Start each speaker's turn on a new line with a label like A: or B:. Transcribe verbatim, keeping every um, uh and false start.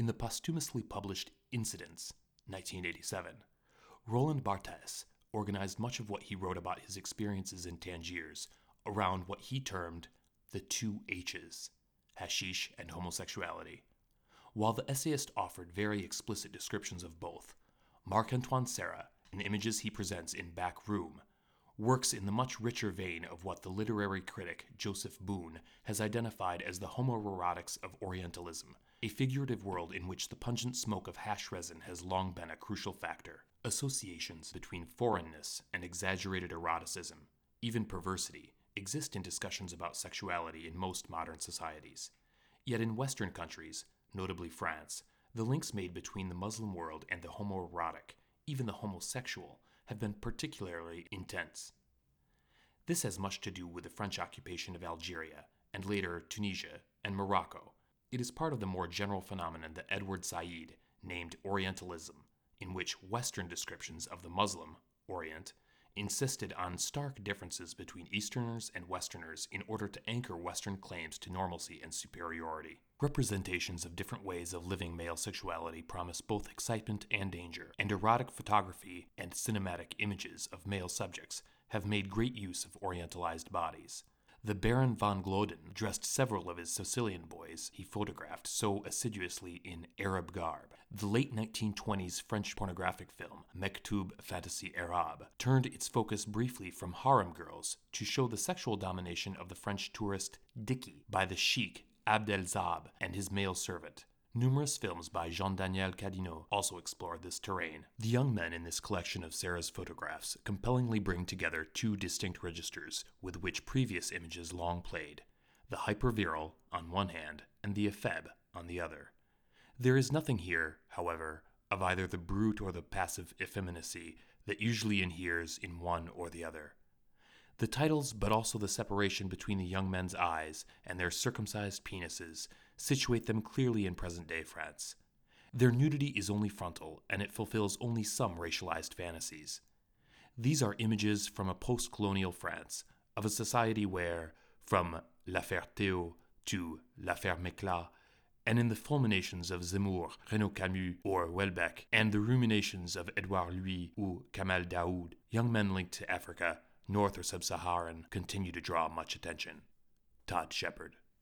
A: In the posthumously published Incidents, nineteen eighty-seven, Roland Barthes organized much of what he wrote about his experiences in Tangiers around what he termed the two H's, hashish and homosexuality. While the essayist offered very explicit descriptions of both, Marc-Antoine Serra, in images he presents in Back Room, works in the much richer vein of what the literary critic Joseph Boone has identified as the homoerotics of Orientalism, a figurative world in which the pungent smoke of hash resin has long been a crucial factor. Associations between foreignness and exaggerated eroticism, even perversity, exist in discussions about sexuality in most modern societies. Yet in Western countries, notably France, the links made between the Muslim world and the homoerotic, even the homosexual, have been particularly intense. This has much to do with the French occupation of Algeria, and later Tunisia and Morocco. It is part of the more general phenomenon that Edward Said named Orientalism, in which Western descriptions of the Muslim, Orient, insisted on stark differences between Easterners and Westerners in order to anchor Western claims to normalcy and superiority. Representations of different ways of living male sexuality promise both excitement and danger, and erotic photography and cinematic images of male subjects have made great use of orientalized bodies. The Baron von Gloden dressed several of his Sicilian boys he photographed so assiduously in Arab garb. The late nineteen twenties French pornographic film Mektoub Fantasy Arabe turned its focus briefly from harem girls to show the sexual domination of the French tourist Dicky by the sheikh Abd el-Zab and his male servant. Numerous films by Jean-Daniel Cadinot also explored this terrain. The young men in this collection of Serra's photographs compellingly bring together two distinct registers with which previous images long played, the hypervirile on one hand and the epheb on the other. There is nothing here, however, of either the brute or the passive effeminacy that usually inheres in one or the other. The titles, but also the separation between the young men's eyes and their circumcised penises, situate them clearly in present-day France. Their nudity is only frontal, and it fulfills only some racialized fantasies. These are images from a post-colonial France, of a society where, from L'Affaire Théo to L'Affaire Méclat, and in the fulminations of Zemmour, Renaud Camus, or Welbeck, and the ruminations of Edouard Louis or Kamal Daoud, young men linked to Africa, North or Sub-Saharan, continue to draw much attention. Todd Shepard.